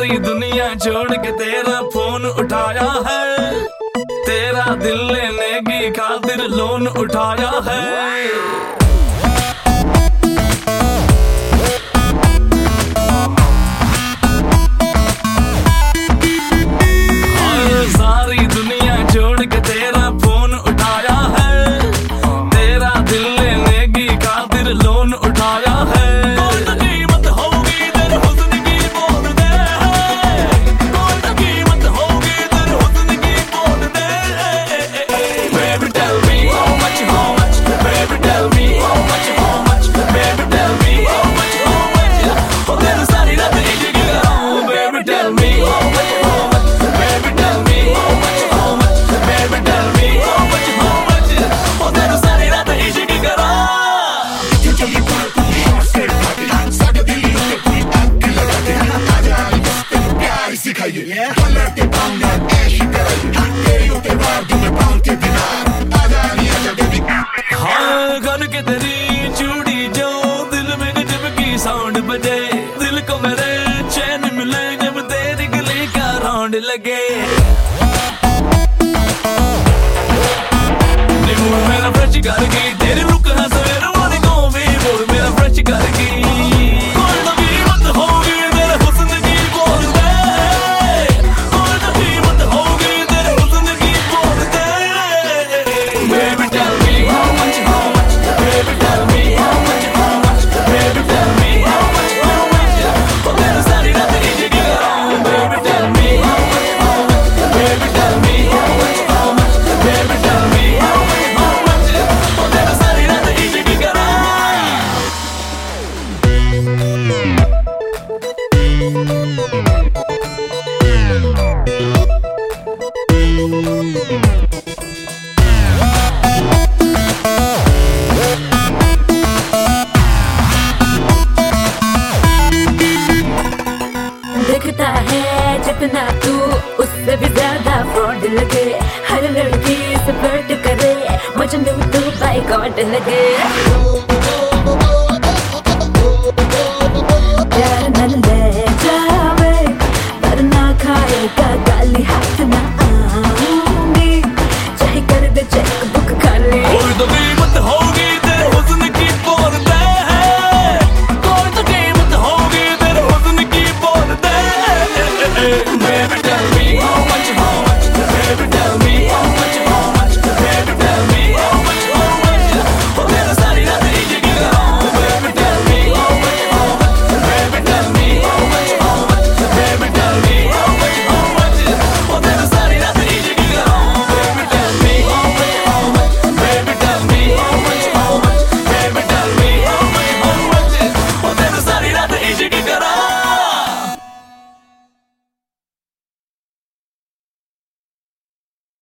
सारी दुनिया छोड़ के तेरा फोन उठाया है, तेरा दिल लेने की खातिर लोन उठाया है। सारी दुनिया छोड़ के तेरा फोन उठाया है, तेरा दिल लेने की खातिर लोन उठाया है। कोई तो कीमत होगी तेरे हुस्न की बोल दे, कोई तो कीमत होगी तेरे हुस्न की बोल दे। Baby tell me how much, baby tell me how much, baby tell me how much, oh तेरे सारी रात इश्क कराऊं। Baby tell me how much, baby tell me how much, baby tell me how much, oh तेरे सारी रात इश्क कराऊं। हाँ gun के तेरी चूड़ी जो दिल में गजब की साउंड बजे, दिल को मेरे चैन मिले जब तेरी गली का राउंड लगे। मूड मेरा फ्रेश कर गई तेरी रुक ना सवेरे वाली को भी मूड मेरा फ्रेश कर गई। कोई तो कीमत होगी तेरे हुस्न की बोल दे, कोई तो कीमत होगी तेरे हुस्न की बोल दे। Baby tell me how much, baby tell me how much, baby tell me how much, oh तेरे सारी रात इश्क कराऊं। Baby tell me how much, baby tell me how much, baby tell me how much, oh तेरे सारी रात इश्क कराऊं। दिखता है जितना तू उससे भी ज्यादा फ्रॉड लगे, हर लड़की से फ्लर्ट करे, मजनू तू बाय गॉड लगे।